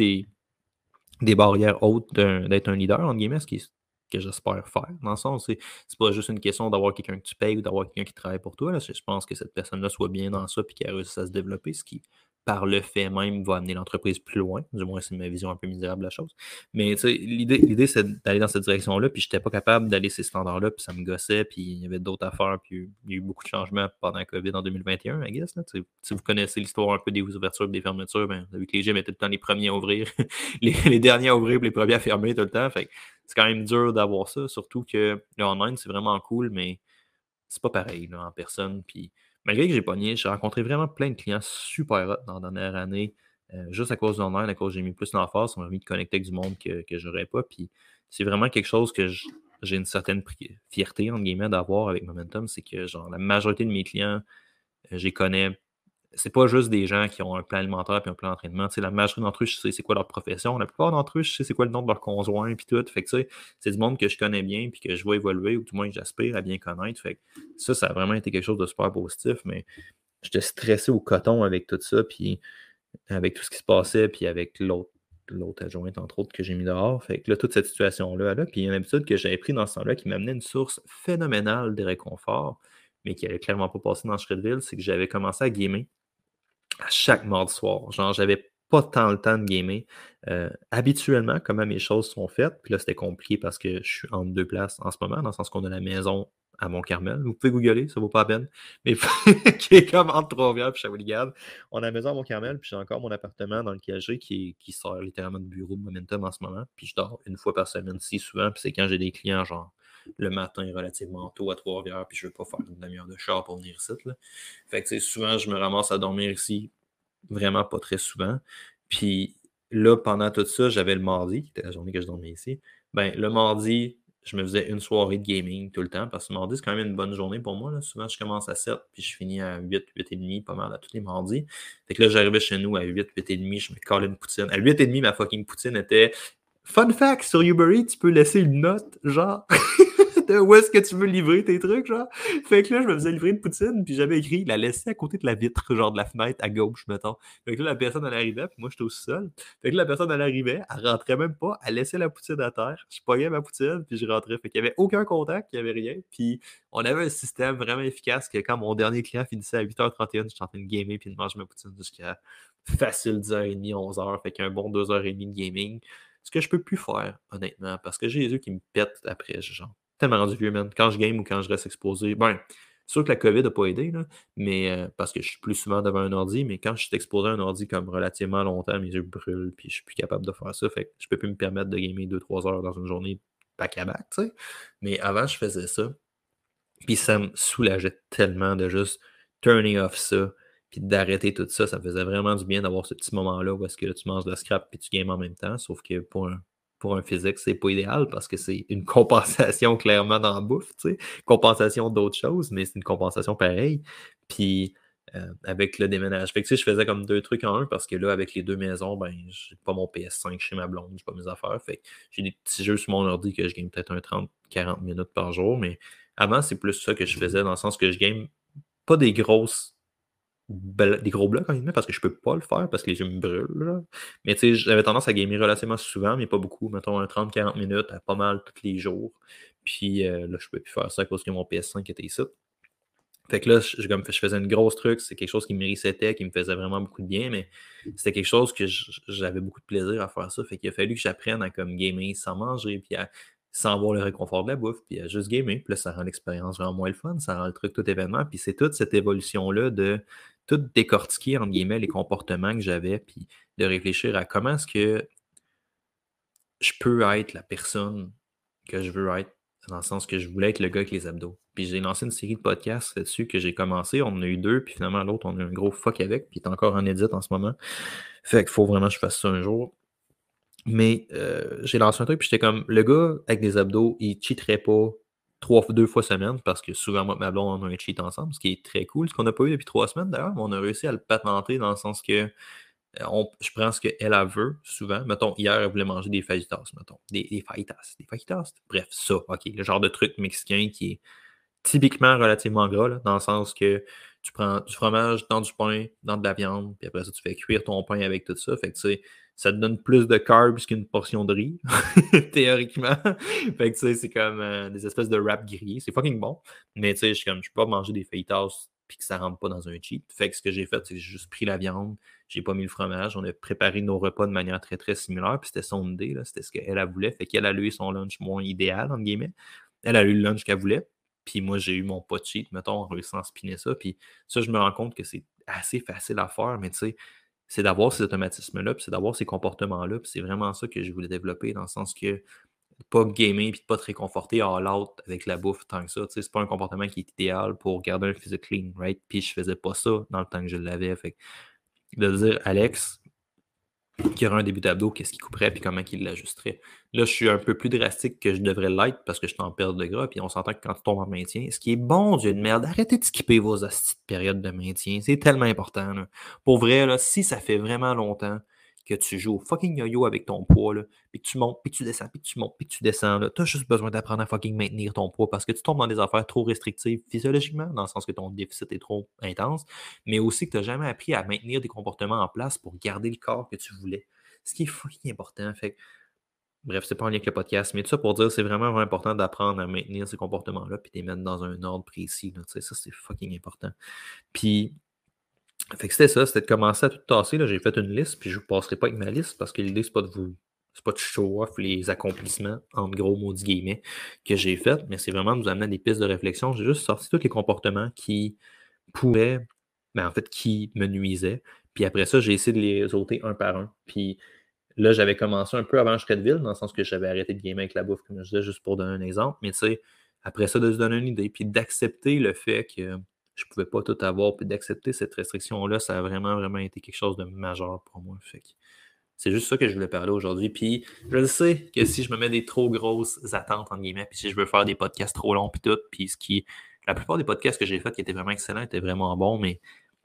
des barrières hautes d'être un leader, entre guillemets, que j'espère faire. Dans le sens, c'est pas juste une question d'avoir quelqu'un que tu payes ou d'avoir quelqu'un qui travaille pour toi. Là. Je pense que cette personne-là soit bien dans ça et qu'elle réussisse à se développer, ce qui, par le fait même, va amener l'entreprise plus loin. Du moins, c'est ma vision un peu misérable de la chose. Mais tu sais, l'idée c'est d'aller dans cette direction-là, puis j'étais pas capable d'aller ces standards-là, puis ça me gossait, puis il y avait d'autres affaires, puis il y a eu beaucoup de changements pendant la COVID en 2021, I guess. Là. Si vous connaissez l'histoire un peu des ouvertures et des fermetures, ben, vous avez vu que les gyms étaient tout le temps les premiers à ouvrir, les derniers à ouvrir et les premiers à fermer tout le temps. Fait que c'est quand même dur d'avoir ça, surtout que le online, c'est vraiment cool, mais c'est pas pareil là, en personne. Puis malgré que j'ai pogné, j'ai rencontré vraiment plein de clients super hot dans la dernière année, juste à cause de l'online, à cause que j'ai mis plus l'emphase, ça m'a permis de connecter avec du monde que j'aurais pas. Puis c'est vraiment quelque chose que j'ai une certaine fierté, entre guillemets, d'avoir avec Momentum, c'est que genre la majorité de mes clients, je les connais. C'est pas juste des gens qui ont un plan alimentaire puis un plan d'entraînement. Tu sais, la majorité d'entre eux, je sais c'est quoi leur profession. La plupart d'entre eux, je sais c'est quoi le nom de leur conjoint puis tout. Fait que, tu sais, c'est du monde que je connais bien puis que je vois évoluer ou du moins que j'aspire à bien connaître. Fait que ça a vraiment été quelque chose de super positif, mais j'étais stressé au coton avec tout ça puis avec tout ce qui se passait puis avec l'autre adjointe, entre autres, que j'ai mis dehors. Fait que là, toute cette situation-là, puis il y a une habitude que j'avais pris dans ce temps-là qui m'amenait une source phénoménale de réconfort, mais qui n'allait clairement pas passer dans Shredville, c'est que j'avais commencé à gamer à chaque mardi soir. Genre, j'avais pas tant le temps de gamer. Habituellement, comment mes choses sont faites, puis là, c'était compliqué parce que je suis entre deux places en ce moment, dans le sens qu'on a la maison à Mont-Carmel. Vous pouvez googler, ça vaut pas la peine. Mais qui est comme entre Trois-Rivières et Shawinigan. On a la maison à Mont-Carmel, puis j'ai encore mon appartement dans lequel j'ai qui sert littéralement de bureau de Momentum en ce moment. Puis je dors une fois par semaine si souvent, puis c'est quand j'ai des clients, genre le matin relativement tôt à Trois-Rivières, puis je veux pas faire une demi-heure de char pour venir ici. Là. Fait que, tu sais, souvent, je me ramasse à dormir ici, vraiment pas très souvent. Puis là, pendant tout ça, j'avais le mardi, qui était la journée que je dormais ici. Ben, le mardi, je me faisais une soirée de gaming tout le temps, parce que le mardi, c'est quand même une bonne journée pour moi. Là. Souvent, je commence à 7, puis je finis à 8, 8 et demi, pas mal à tous les mardis. Fait que là, j'arrivais chez nous à 8, 8 et demi, je me collais une poutine. À 8 et demi, ma fucking poutine était... Fun fact, sur Uber Eats, tu peux laisser une note, genre... de où est-ce que tu veux livrer tes trucs, genre. Fait que là, je me faisais livrer une poutine, puis j'avais écrit la laisser à côté de la vitre, genre de la fenêtre à gauche, mettons. Fait que là, la personne, elle arrivait, puis moi, j'étais au sol. Fait que là, la personne, elle arrivait, elle rentrait même pas, elle laissait la poutine à terre. Je pognais ma poutine, puis je rentrais. Fait qu'il y avait aucun contact, il y avait rien. Puis on avait un système vraiment efficace que quand mon dernier client finissait à 8h31, j'étais en train de gamer, puis de manger ma poutine jusqu'à facile 10h30, 11h. Fait qu'un bon 2h30 de gaming. Ce que je peux plus faire, honnêtement, parce que j'ai les yeux qui me pètent après, genre tellement rendu vieux, man. Quand je game ou quand je reste exposé, ben, Sûr que la COVID n'a pas aidé, là, mais parce que je suis plus souvent devant un ordi, mais quand je suis exposé à un ordi comme relativement longtemps, mes yeux brûlent, puis je suis plus capable de faire ça. Fait que je peux plus me permettre de gamer 2-3 heures dans une journée back à back, tu sais. Mais avant, je faisais ça. Puis ça me soulageait tellement de juste turning off ça, puis d'arrêter tout ça. Ça me faisait vraiment du bien d'avoir ce petit moment-là où est-ce que là, tu manges de scrap puis tu games en même temps. Sauf que pour un physique, c'est pas idéal parce que c'est une compensation clairement dans la bouffe, tu sais. Compensation d'autres choses, mais c'est une compensation pareille. Puis avec le déménagement. Fait que, tu sais, je faisais comme 2 trucs en un parce que là, avec les 2 maisons, ben, j'ai pas mon PS5 chez ma blonde, j'ai pas mes affaires. Fait que j'ai des petits jeux sur mon ordi que je game peut-être un 30-40 minutes par jour, mais avant, c'est plus ça que je faisais dans le sens que je game pas des des gros blocs, en guillemets, parce que je peux pas le faire parce que les yeux me brûlent, là. Mais tu sais, j'avais tendance à gamer relativement souvent, mais pas beaucoup. Mettons un 30-40 minutes à pas mal tous les jours. Puis là, je peux plus faire ça à cause que mon PS5 était ici. Fait que là, je faisais une grosse truc, c'est quelque chose qui me resetait, qui me faisait vraiment beaucoup de bien, mais c'était quelque chose que j'avais beaucoup de plaisir à faire ça. Fait qu'il a fallu que j'apprenne à comme gamer sans manger, puis sans avoir le réconfort de la bouffe, puis à juste gamer. Puis là, ça rend l'expérience vraiment moins le fun, ça rend le truc tout événement. Puis c'est toute cette évolution-là de tout décortiquer, entre guillemets, les comportements que j'avais, puis de réfléchir à comment est-ce que je peux être la personne que je veux être, dans le sens que je voulais être le gars avec les abdos. Puis j'ai lancé une série de podcasts là-dessus que j'ai commencé. On en a eu 2, puis finalement l'autre, on a eu un gros fuck avec, puis il est encore en edit en ce moment. Fait qu'il faut vraiment que je fasse ça un jour. Mais j'ai lancé un truc, puis j'étais comme, le gars avec des abdos, il cheaterait pas 2 fois semaine, parce que souvent, moi et ma blonde, on a un cheat ensemble, ce qui est très cool, ce qu'on n'a pas eu depuis 3 semaines d'ailleurs, mais on a réussi à le patenter dans le sens que je prends ce qu'elle veut, souvent. Mettons, hier, elle voulait manger des fajitas, mettons. Des fajitas. Des fajitas. Bref, ça, OK. Le genre de truc mexicain qui est typiquement relativement gras, là, dans le sens que tu prends du fromage dans du pain, dans de la viande, puis après ça, tu fais cuire ton pain avec tout ça. Fait que, tu sais, ça te donne plus de carbs qu'une portion de riz, théoriquement. Fait que, tu sais, c'est comme des espèces de wrap grillés. C'est fucking bon. Mais, tu sais, je peux pas manger des fajitas puis que ça rentre pas dans un cheat. Fait que ce que j'ai fait, c'est que j'ai juste pris la viande, j'ai pas mis le fromage, on a préparé nos repas de manière très, très similaire, puis c'était son idée, là, c'était ce qu'elle voulait. Fait qu'elle a eu son lunch moins idéal, entre guillemets. Elle a eu le lunch qu'elle voulait. Puis moi, j'ai eu mon pas de cheat, mettons, en réussissant à spinner ça. Puis ça, je me rends compte que c'est assez facile à faire, mais tu sais, c'est d'avoir ces automatismes-là, puis c'est d'avoir ces comportements-là. Puis c'est vraiment ça que je voulais développer, dans le sens que pas gamer, puis de pas te réconforter all out avec la bouffe tant que ça. Tu sais, c'est pas un comportement qui est idéal pour garder un physique clean, right? Puis je faisais pas ça dans le temps que je l'avais. Fait que de dire, Alex, qui aurait un début d'abdos, qu'est-ce qu'il couperait puis comment il l'ajusterait. Là, je suis un peu plus drastique que je devrais l'être parce que je suis en perte de gras, puis on s'entend que quand tu tombes en maintien, ce qui est bon, Dieu de merde, arrêtez de skipper vos hosties de périodes de maintien. C'est tellement important, là. Pour vrai, là, si ça fait vraiment longtemps que tu joues au fucking yo-yo avec ton poids, là, puis que tu montes, puis que tu descends, puis que tu montes, puis que tu descends, là, t'as juste besoin d'apprendre à fucking maintenir ton poids parce que tu tombes dans des affaires trop restrictives physiologiquement, dans le sens que ton déficit est trop intense, mais aussi que tu n'as jamais appris à maintenir des comportements en place pour garder le corps que tu voulais. Ce qui est fucking important. Fait que, bref, c'est pas en lien avec le podcast, mais tout ça pour dire c'est vraiment, vraiment important d'apprendre à maintenir ces comportements-là puis de les mettre dans un ordre précis. Là, ça, c'est fucking important. Puis, fait que c'était ça, c'était de commencer à tout tasser. Là. J'ai fait une liste, puis je ne vous passerai pas avec ma liste parce que l'idée, c'est pas de show off les accomplissements, entre gros maudits guillemets, que j'ai fait, mais c'est vraiment de vous amener à des pistes de réflexion. J'ai juste sorti tous les comportements qui pourraient, en fait, qui me nuisaient. Puis après ça, j'ai essayé de les ôter un par un. Puis là, j'avais commencé un peu avant Shredville, dans le sens que j'avais arrêté de gamer avec la bouffe, comme je disais, juste pour donner un exemple. Mais tu sais, après ça, de se donner une idée, puis d'accepter le fait que je pouvais pas tout avoir, puis d'accepter cette restriction-là, ça a vraiment, vraiment été quelque chose de majeur pour moi. Fait que c'est juste ça que je voulais parler aujourd'hui. Puis je le sais que si je me mets des trop grosses attentes, entre guillemets, puis si je veux faire des podcasts trop longs, puis tout, puis la plupart des podcasts que j'ai faits qui étaient vraiment excellents étaient vraiment bons, mais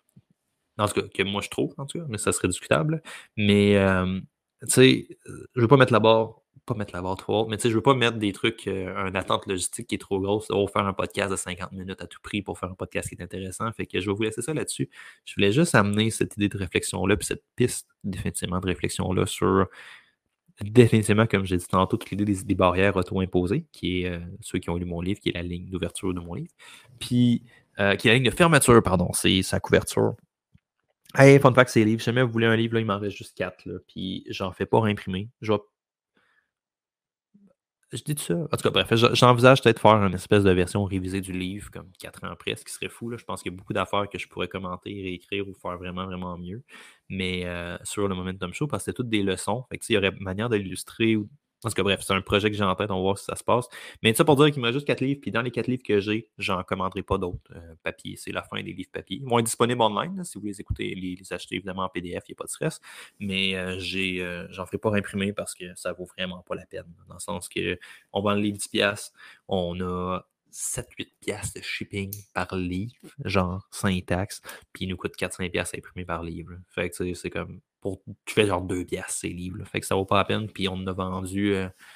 en tout cas, que moi je trouve, en tout cas, mais ça serait discutable. Mais, tu sais, je veux pas mettre la barre trop haute, mais tu sais, je veux pas mettre des trucs, une attente logistique qui est trop grosse. On va faire un podcast de 50 minutes à tout prix pour faire un podcast qui est intéressant. Fait que je vais vous laisser ça là-dessus. Je voulais juste amener cette idée de réflexion-là, puis cette piste définitivement de réflexion-là sur définitivement, comme j'ai dit tantôt, toute l'idée des barrières auto-imposées, qui est ceux qui ont lu mon livre, qui est la ligne d'ouverture de mon livre. Puis, qui est la ligne de fermeture, pardon, c'est sa couverture. Hey, fun fact, c'est les livres. Si jamais vous voulez un livre, là, il m'en reste juste 4. Là, puis j'en fais pas réimprimer. Je dis tout ça. En tout cas, bref, j'envisage peut-être faire une espèce de version révisée du livre, comme 4 ans après, ce qui serait fou. Là. Je pense qu'il y a beaucoup d'affaires que je pourrais commenter, réécrire ou faire vraiment, vraiment mieux. Mais sur le Momentum Show, parce que c'était toutes des leçons. Fait que, il y aurait manière de l'illustrer. En tout cas, bref, c'est un projet que j'ai en tête, on va voir si ça se passe. Mais ça pour dire qu'il me reste juste 4 livres, puis dans les 4 livres que j'ai, j'en commanderai pas d'autres papier. C'est la fin des livres papier. Ils vont être disponibles online, là, si vous les écoutez, les acheter évidemment en PDF, il n'y a pas de stress. Mais j'en ferai pas imprimer parce que ça vaut vraiment pas la peine. Dans le sens que on vend le livre 10$, on a 7-8$ de shipping par livre, genre sans taxes, puis il nous coûte 4-5$ à imprimer par livre. Fait que c'est comme, tu fais genre 2$ ces livres. Là. Fait que ça vaut pas la peine, puis on en a vendu,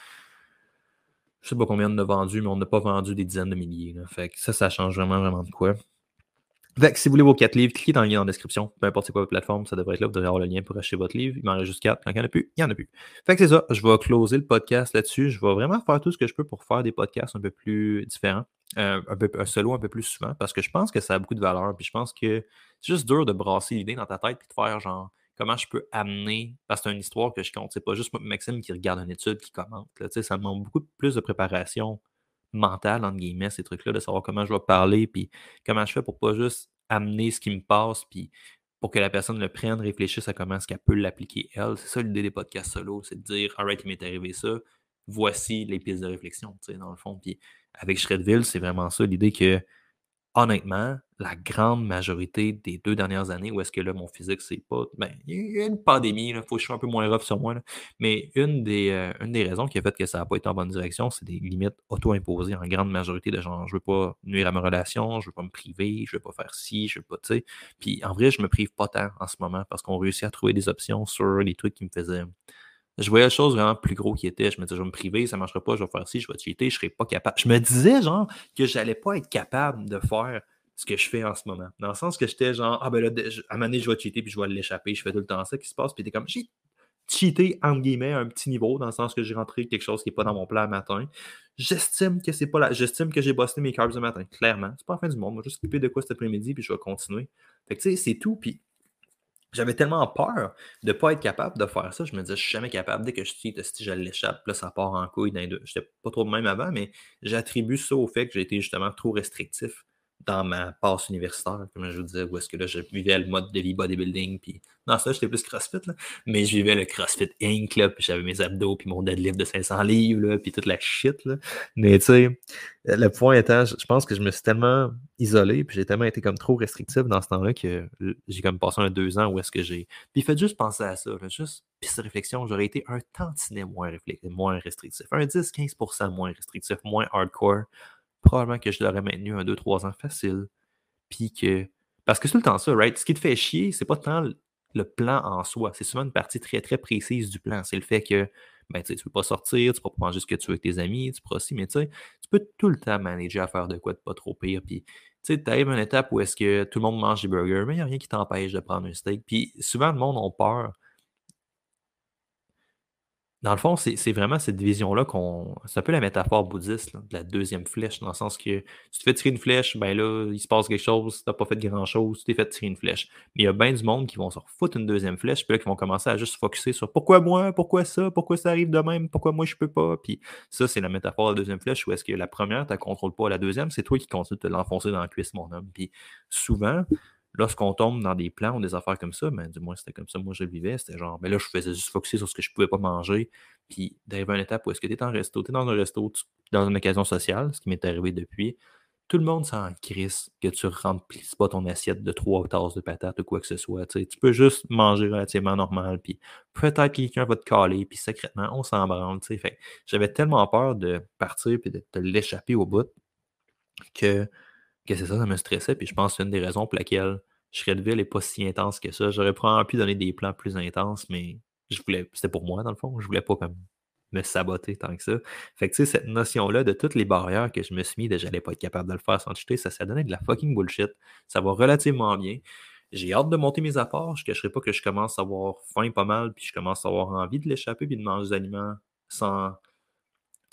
je sais pas combien on en a vendu, mais on n'a pas vendu des dizaines de milliers. Là. Fait que ça change vraiment, vraiment de quoi. Fait que si vous voulez vos 4 livres, cliquez dans le lien en description. Peu importe c'est quoi votre plateforme, ça devrait être là. Vous devriez avoir le lien pour acheter votre livre. Il m'en reste juste 4. Quand il n'y en a plus, il n'y en a plus. Fait que c'est ça. Je vais closer le podcast là-dessus. Je vais vraiment faire tout ce que je peux pour faire des podcasts un peu plus différents. Un solo un peu plus souvent parce que je pense que ça a beaucoup de valeur. Puis je pense que c'est juste dur de brasser l'idée dans ta tête puis de faire genre comment je peux amener. Parce que c'est une histoire que je compte. C'est pas juste Maxime qui regarde une étude qui commente. Là. Ça demande beaucoup plus de préparation mentale, entre guillemets, ces trucs-là, de savoir comment je vais parler, puis comment je fais pour pas juste amener ce qui me passe, puis pour que la personne le prenne, réfléchisse à comment est-ce qu'elle peut l'appliquer elle. C'est ça l'idée des podcasts solo, c'est de dire, alright, il m'est arrivé ça, voici les pistes de réflexion, tu sais, dans le fond. Puis avec Shredville, c'est vraiment ça, l'idée que honnêtement, la grande majorité des 2 dernières années où est-ce que là, mon physique, c'est pas. Ben, il y a une pandémie, il faut que je sois un peu moins rough sur moi. Là. Mais une des raisons qui a fait que ça n'a pas été en bonne direction, c'est des limites auto-imposées en grande majorité de genre, je veux pas nuire à ma relation, je veux pas me priver, je veux pas faire ci, je veux pas, tu sais. Puis en vrai, je me prive pas tant en ce moment parce qu'on réussit à trouver des options sur les trucs qui me faisaient. Je voyais les choses vraiment plus gros qui étaient. Je me disais, je vais me priver, ça ne marchera pas, je vais faire ci, je vais cheater, je ne serai pas capable. Je me disais, genre, que j'allais pas être capable de faire ce que je fais en ce moment. Dans le sens que j'étais genre, ah ben là, à un moment donné, je vais cheater puis je vais l'échapper. Je fais tout le temps ça qui se passe. Puis t'es comme, j'ai cheaté, entre guillemets, à un petit niveau, dans le sens que j'ai rentré quelque chose qui n'est pas dans mon plan le matin. J'estime que c'est pas là. J'estime que j'ai bossé mes carbs le matin. Clairement. C'est pas la fin du monde. Je vais juste couper de quoi cet après-midi puis je vais continuer. Fait que tu sais, c'est tout. Puis j'avais tellement peur de ne pas être capable de faire ça. Je me disais, je suis jamais capable. Dès que je cheat, si je l'échappe, là, ça part en couille. Je n'étais pas trop de même avant, mais j'attribue ça au fait que j'ai été justement trop restrictif dans ma passe universitaire, comme je vous disais, où est-ce que là, je vivais le mode de vie bodybuilding. Puis, non, ça, j'étais plus CrossFit, là, mais je vivais le CrossFit Inc., là, puis j'avais mes abdos, puis mon deadlift de 500 livres, là, puis toute la shit. Là. Mais tu sais, le point étant, je pense que je me suis tellement isolé, puis j'ai tellement été comme trop restrictif dans ce temps-là que j'ai comme passé 2 ans où est-ce que j'ai. Puis faites juste penser à ça, là, juste piste de réflexion, j'aurais été un tantinet moins restrictif, un 10-15% moins restrictif, moins hardcore. Probablement que je l'aurais maintenu 2-3 ans facile. Puis que. Parce que c'est tout le temps ça, right? Ce qui te fait chier, c'est pas tant le plan en soi. C'est souvent une partie très, très précise du plan. C'est le fait que ben, tu ne peux pas sortir, tu ne peux pas manger ce que tu veux avec tes amis, tu pourras aussi, mais tu sais, tu peux tout le temps manager à faire de quoi de pas trop pire. Puis, tu sais, tu arrives à une étape où est-ce que tout le monde mange des burgers, mais il n'y a rien qui t'empêche de prendre un steak. Puis souvent, le monde a peur. Dans le fond, c'est vraiment cette vision-là qu'on. C'est un peu la métaphore bouddhiste là, de la deuxième flèche, dans le sens que tu te fais tirer une flèche, ben là, il se passe quelque chose, tu n'as pas fait grand-chose, tu t'es fait tirer une flèche. Mais il y a bien du monde qui vont se refoutre une deuxième flèche, puis là, qui vont commencer à juste se focusser sur pourquoi moi, pourquoi ça arrive de même, pourquoi moi je peux pas. Puis ça, c'est la métaphore de la deuxième flèche, où est-ce que la première, tu ne contrôles pas, la deuxième, c'est toi qui continues de te l'enfoncer dans la cuisse, mon homme. Puis souvent, lorsqu'on tombe dans des plans ou des affaires comme ça, ben, du moins, c'était comme ça, moi, je le vivais. C'était genre, ben là, je faisais juste focuser sur ce que je pouvais pas manger. Puis d'arriver à une étape où est-ce que tu es en resto, tu es dans un resto, dans une occasion sociale, ce qui m'est arrivé depuis, tout le monde s'en crisse que tu remplisses pas ton assiette de 3 tasses de patates ou quoi que ce soit. Tu peux juste manger relativement normal, puis peut-être quelqu'un va te caler, puis secrètement, on s'en branle. Fait, j'avais tellement peur de partir puis de te l'échapper au bout que c'est ça me stressait. Puis je pense que c'est une des raisons pour laquelle Shredville n'est pas si intense que ça. J'aurais probablement pu donner des plans plus intenses, mais c'était pour moi, dans le fond. Je voulais pas comme me saboter tant que ça. Fait que tu sais, cette notion-là de toutes les barrières que je me suis mis de j'allais pas être capable de le faire sans chuter, ça donné de la fucking bullshit. Ça va relativement bien. J'ai hâte de monter mes apports. Je ne cacherai pas que je commence à avoir faim pas mal, puis je commence à avoir envie de l'échapper puis de manger des aliments sans